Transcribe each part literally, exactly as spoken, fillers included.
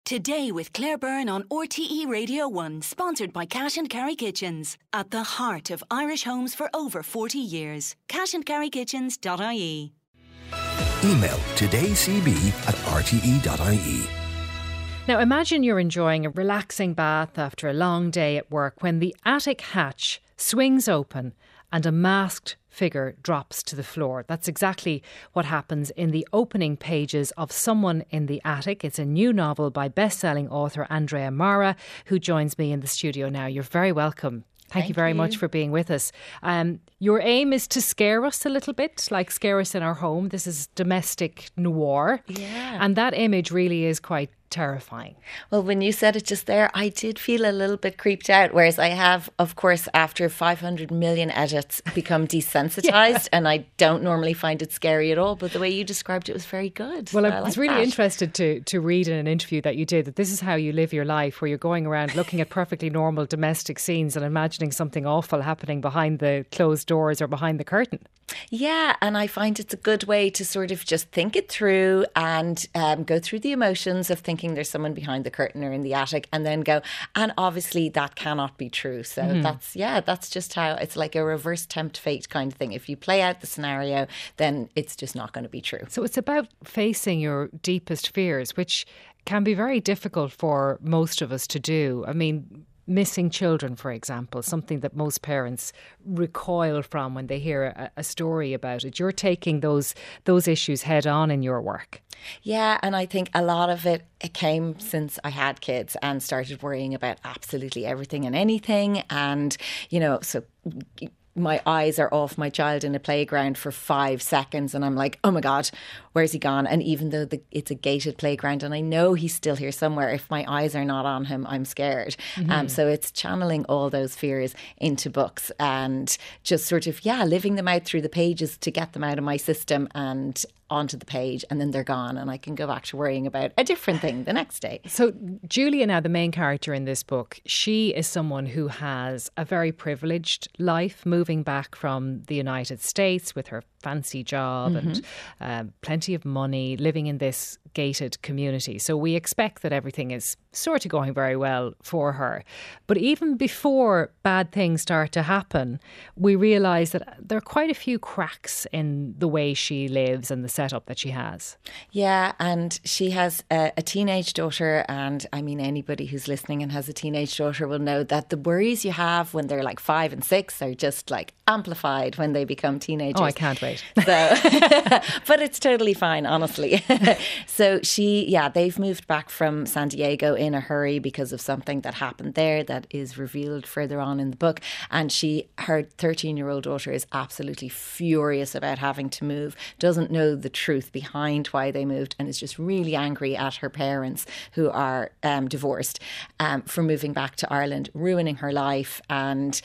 Today with Claire Byrne on R T E Radio one, sponsored by Cash and Carry Kitchens. At the heart of Irish homes for over forty years. cash and carry kitchens dot I E. Email todaycb at r t e dot i e. Now imagine you're enjoying a relaxing bath after a long day at work when the attic hatch swings open and a masked figure drops to the floor. That's exactly what happens in the opening pages of Someone in the Attic. It's a new novel by best-selling author Andrea Mara, who joins me in the studio now. You're very welcome. Thank, Thank you very you. much for being with us. Um, your aim is to scare us a little bit, like scare us in our home. This is domestic noir. Yeah. And that image really is quite terrifying. Well, when you said it just there, I did feel a little bit creeped out, whereas I have, of course, after five hundred million edits, become desensitized, yeah. and I don't normally find it scary at all, but the way you described it was very good. Well, I, I I was like really that. interested to, to read in an interview that you did that this is how you live your life, where you're going around looking at perfectly normal domestic scenes and imagining something awful happening behind the closed doors or behind the curtain. Yeah, and I find it's a good way to sort of just think it through and um, go through the emotions of thinking there's someone behind the curtain or in the attic, and then go, and obviously that cannot be true. So mm-hmm. that's, yeah, that's just how it's like a reverse tempt fate kind of thing. If you play out the scenario, then it's just not going to be true. So it's about facing your deepest fears, which can be very difficult for most of us to do. I mean, missing children, for example, something that most parents recoil from when they hear a, a story about it. You're taking those those issues head on in your work. Yeah, and I think a lot of it, it came since I had kids and started worrying about absolutely everything and anything. And, you know, so my eyes are off my child in a playground for five seconds and I'm like, oh my God, where's he gone? And even though the, it's a gated playground and I know he's still here somewhere, if my eyes are not on him, I'm scared. Mm-hmm. Um, so it's channeling all those fears into books and just sort of, yeah, living them out through the pages to get them out of my system and onto the page, and then they're gone and I can go back to worrying about a different thing the next day. So Julia, now the main character in this book, she is someone who has a very privileged life, moving back from the United States with her fancy job mm-hmm. and um, plenty of money, living in this gated community. So we expect that everything is sort of going very well for her. But even before bad things start to happen, we realise that there are quite a few cracks in the way she lives and the setup that she has. Yeah, and she has a, a teenage daughter, and I mean anybody who's listening and has a teenage daughter will know that the worries you have when they're like five and six are just like amplified when they become teenagers. Oh, I can't wait. So, but it's totally fine, honestly. So she, yeah, they've moved back from San Diego in a hurry because of something that happened there that is revealed further on in the book. And she, her thirteen-year-old daughter is absolutely furious about having to move, doesn't know the truth behind why they moved, and is just really angry at her parents who are um, divorced um, for moving back to Ireland, ruining her life. And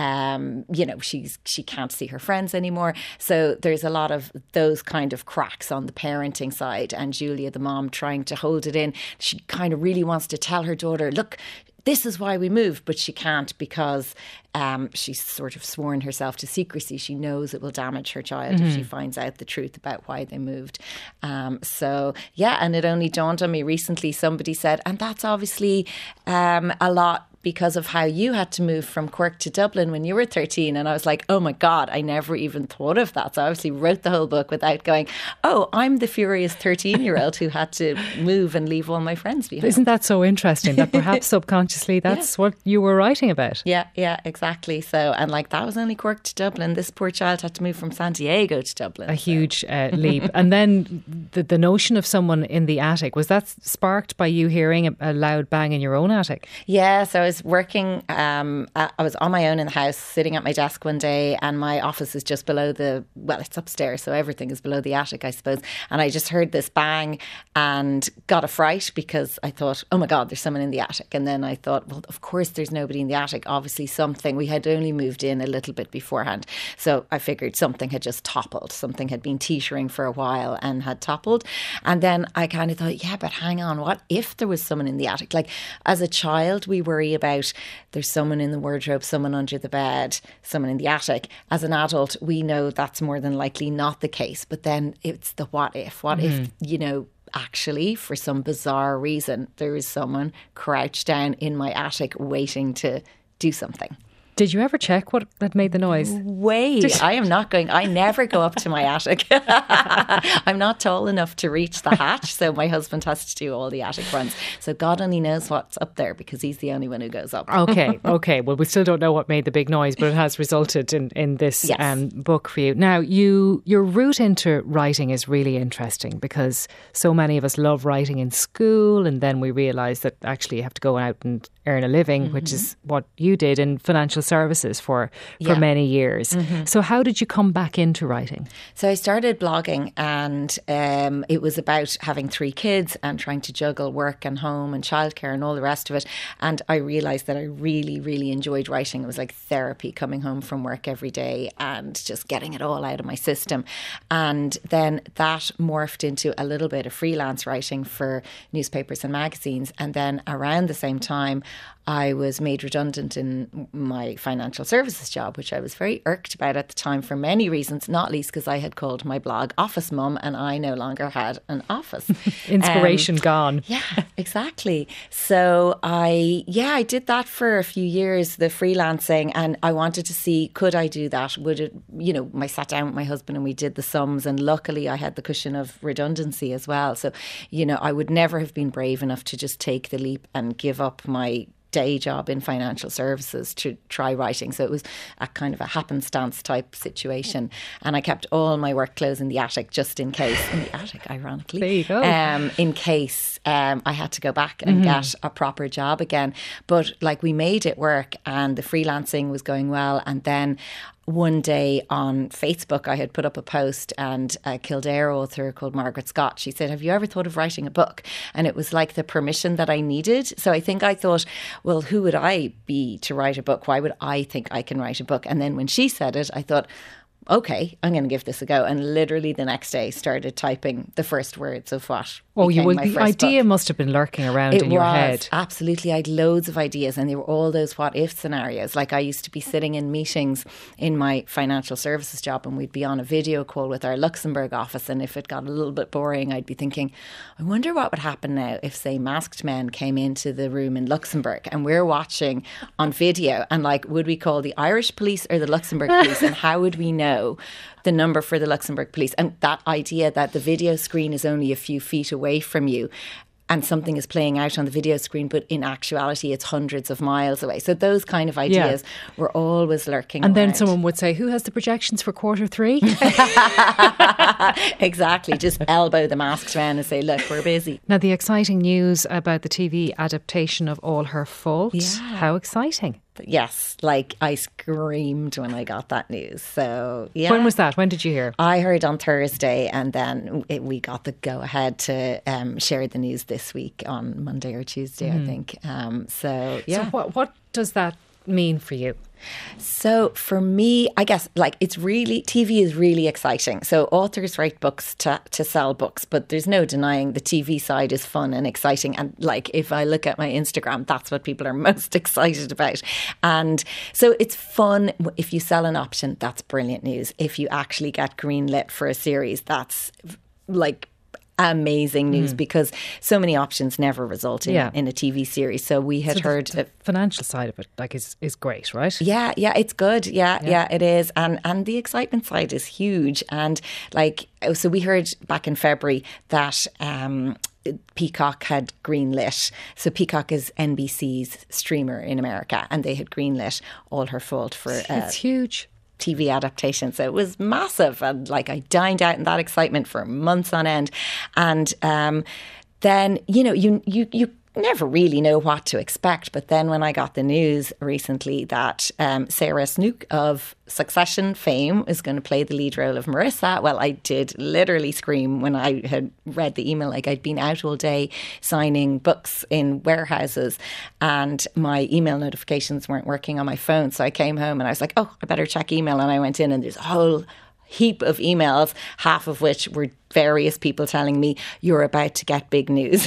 Um, you know, she's she can't see her friends anymore. So there's a lot of those kind of cracks on the parenting side. And Julia, the mom, trying to hold it in. She kind of really wants to tell her daughter, look, this is why we moved, but she can't because um, she's sort of sworn herself to secrecy. She knows it will damage her child mm-hmm. if she finds out the truth about why they moved. Um, so, yeah, and it only dawned on me recently, somebody said, and that's obviously um, a lot because of how you had to move from Cork to Dublin when you were thirteen. And I was like, oh my God, I never even thought of that. So I obviously wrote the whole book without going, oh, I'm the furious thirteen-year-old who had to move and leave all my friends behind. Isn't that so interesting that perhaps subconsciously that's yeah. what you were writing about? Yeah, yeah, exactly. So, and like that was only Cork to Dublin. This poor child had to move from San Diego to Dublin. A so. huge uh, leap. And then the, the notion of someone in the attic, was that sparked by you hearing a, a loud bang in your own attic? Yeah, so I was working, um, I was on my own in the house, sitting at my desk one day, and my office is just below the, well, it's upstairs, so everything is below the attic, I suppose. And I just heard this bang and got a fright because I thought, oh my God, there's someone in the attic. And then I thought, well, of course there's nobody in the attic. Obviously something, we had only moved in a little bit beforehand. So I figured something had just toppled. Something had been teetering for a while and had toppled. And then I kind of thought, yeah, but hang on, what if there was someone in the attic? Like as a child, we worry about there's someone in the wardrobe, someone under the bed, someone in the attic. As an adult, we know that's more than likely not the case. But then it's the what if. What mm-hmm. if, you know, actually, for some bizarre reason, there is someone crouched down in my attic waiting to do something. Did you ever check what had made the noise? Way. I am not going, I never go up to my attic. I'm not tall enough to reach the hatch, so my husband has to do all the attic runs. So God only knows what's up there because he's the only one who goes up. Okay, okay. Well, we still don't know what made the big noise, but it has resulted in, in this yes. um, book for you. Now, you your route into writing is really interesting because so many of us love writing in school, and then we realise that actually you have to go out and earn a living, mm-hmm. which is what you did in financial services for, for yeah. many years. Mm-hmm. So how did you come back into writing? So I started blogging, and um, it was about having three kids and trying to juggle work and home and childcare and all the rest of it. And I realised that I really, really enjoyed writing. It was like therapy, coming home from work every day and just getting it all out of my system. And then that morphed into a little bit of freelance writing for newspapers and magazines. And then around the same time, I was made redundant in my financial services job, which I was very irked about at the time for many reasons, not least because I had called my blog Office Mum and I no longer had an office. Inspiration um, gone. Yeah, exactly. So I, yeah, I did that for a few years, the freelancing, and I wanted to see, could I do that? Would it, you know, I sat down with my husband and we did the sums, and luckily I had the cushion of redundancy as well. So, you know, I would never have been brave enough to just take the leap and give up my day job in financial services to try writing. So it was a kind of a happenstance type situation. And I kept all my work clothes in the attic just in case, in the attic, ironically. There you go. Um, in case um, I had to go back and mm-hmm. get a proper job again. But like we made it work and the freelancing was going well. And then one day on Facebook, I had put up a post, and a Kildare author called Margaret Scott, she said, have you ever thought of writing a book? And it was like the permission that I needed. So I think I thought, well, who would I be to write a book? Why would I think I can write a book? And then when she said it, I thought, okay, I'm going to give this a go. And literally the next day started typing the first words of what Oh, you will. my The first idea book. must have been lurking around It in your was, head. Absolutely. I had loads of ideas, and they were all those what if scenarios. Like I used to be sitting in meetings in my financial services job, and we'd be on a video call with our Luxembourg office. And if it got a little bit boring, I'd be thinking, I wonder what would happen now if, say, masked men came into the room in Luxembourg and we're watching on video, and like, would we call the Irish police or the Luxembourg police? And how would we know the number for the Luxembourg police? And that idea that the video screen is only a few feet away from you and something is playing out on the video screen, but in actuality it's hundreds of miles away. So those kind of ideas yeah. were always lurking And around. then someone would say, who has the projections for quarter three? Exactly. Just elbow the masked man and say, look, we're busy. Now, the exciting news about the T V adaptation of All Her Fault. Yeah. How exciting. Yes, like I screamed when I got that news. So, yeah. When was that? When did you hear? I heard on Thursday, and then it, we got the go ahead to um, share the news this week on Monday or Tuesday, mm. I think. Um, so, yeah. So, what, what does that mean for you? So for me, I guess like it's really, T V is really exciting. So authors write books to, to sell books, but there's no denying the T V side is fun and exciting. And like if I look at my Instagram, that's what people are most excited about. And so it's fun. If you sell an option, that's brilliant news. If you actually get greenlit for a series, that's like amazing news mm. because so many options never result in, yeah. in a T V series. So we had so heard the, the financial side of it like is is great, right? Yeah, yeah, it's good. Yeah, yeah, yeah, it is. And and the excitement side is huge. And like so we heard back in February that um Peacock had greenlit. So Peacock is N B C's streamer in America, and they had greenlit All Her Fault for uh, it's huge T V adaptation. So it was massive, and like I dined out in that excitement for months on end. And um, then, you know, you you you never really know what to expect. But then when I got the news recently that um, Sarah Snook of Succession fame is going to play the lead role of Marissa, well, I did literally scream when I had read the email. Like I'd been out all day signing books in warehouses and my email notifications weren't working on my phone. So I came home and I was like, oh, I better check email. And I went in and there's a whole heap of emails, half of which were various people telling me you're about to get big news.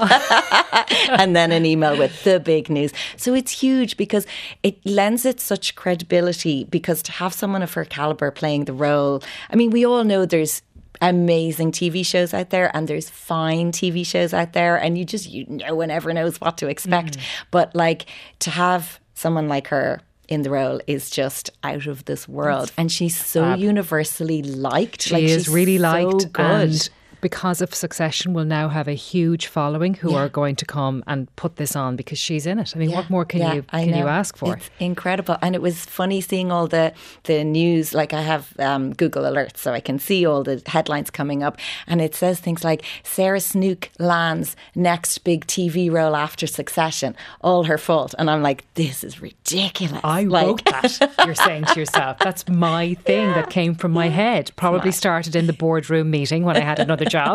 And then an email with the big news. So it's huge because it lends it such credibility, because to have someone of her caliber playing the role, I mean, we all know there's amazing T V shows out there, and there's fine T V shows out there, and you just, you no one ever knows what to expect. Mm. But like, to have someone like her in the role is just out of this world. And she's so fab. universally liked. She like, is she's really so liked. Good. And because of Succession, will now have a huge following who yeah. are going to come and put this on because she's in it. I mean, yeah. what more can yeah, you can you ask for? It's incredible. And it was funny seeing all the, the news. Like, I have um, Google Alerts, so I can see all the headlines coming up. And it says things like, Sarah Snook lands next big T V role after Succession. All her fault. And I'm like, this is ridiculous. I like, wrote that, you're saying to yourself. That's my thing yeah. that came from my head. Probably started in the boardroom meeting when I had another job.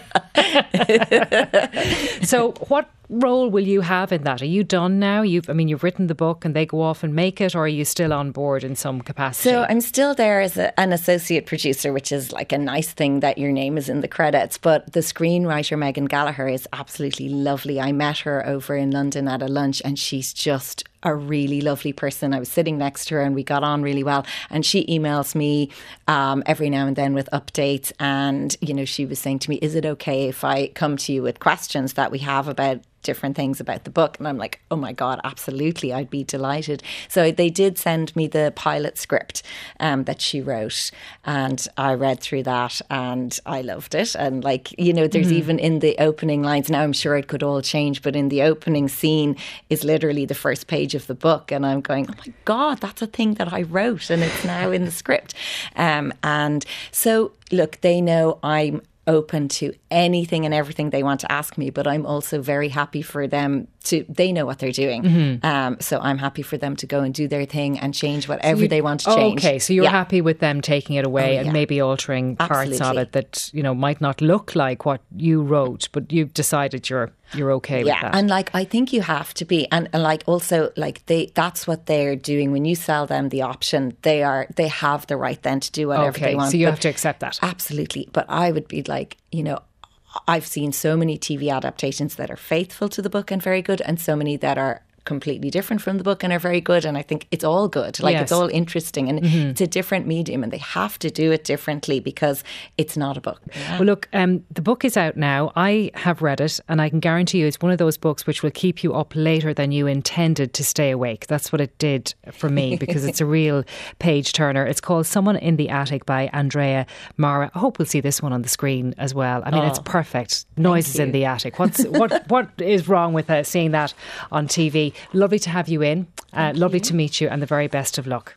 So what role will you have in that? Are you done now? You've, I mean, you've written the book and they go off and make it, or are you still on board in some capacity? So I'm still there as a, an associate producer, which is like a nice thing that your name is in the credits. But the screenwriter, Megan Gallagher, is absolutely lovely. I met her over in London at a lunch, and she's just a really lovely person. I was sitting next to her and we got on really well. And she emails me um, every now and then with updates. And, you know, she was saying to me, is it okay if I come to you with questions that we have about different things about the book? And I'm like, oh my God, absolutely, I'd be delighted. So they did send me the pilot script um, that she wrote, and I read through that and I loved it. And like, you know, there's mm. even in the opening lines, now I'm sure it could all change, but in the opening scene is literally the first page of the book, and I'm going, oh my God, that's a thing that I wrote and it's now in the script. Um, and so look, they know I'm open to anything and everything they want to ask me, but I'm also very happy for them to, they know what they're doing. Mm-hmm. Um, so I'm happy for them to go and do their thing and change whatever so you, they want to change. Okay, so you're yeah. happy with them taking it away oh, and yeah. maybe altering Absolutely. parts of it that, you know, might not look like what you wrote, but you've decided you're you're okay yeah, with that. And like, I think you have to be, and, and like also like they, that's what they're doing when you sell them the option. They are, they have the right then to do whatever okay, they want. So you but have to accept that. Absolutely. But I would be like, you know, I've seen so many T V adaptations that are faithful to the book and very good, and so many that are completely different from the book and are very good. And I think it's all good. Like yes. it's all interesting, and mm-hmm. it's a different medium, and they have to do it differently because it's not a book. Yeah. Well, look, um, the book is out now. I have read it, and I can guarantee you it's one of those books which will keep you up later than you intended to stay awake. That's what it did for me, because it's a real page turner. It's called Someone in the Attic by Andrea Mara. I hope we'll see this one on the screen as well. I mean, oh, it's perfect. Noises in the attic. What's what? What is wrong with uh, seeing that on T V? Lovely to have you in. Uh, lovely you. to meet you, and the very best of luck.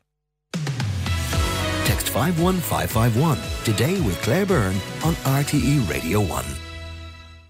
Text five one five five one today with Claire Byrne on R T E Radio one.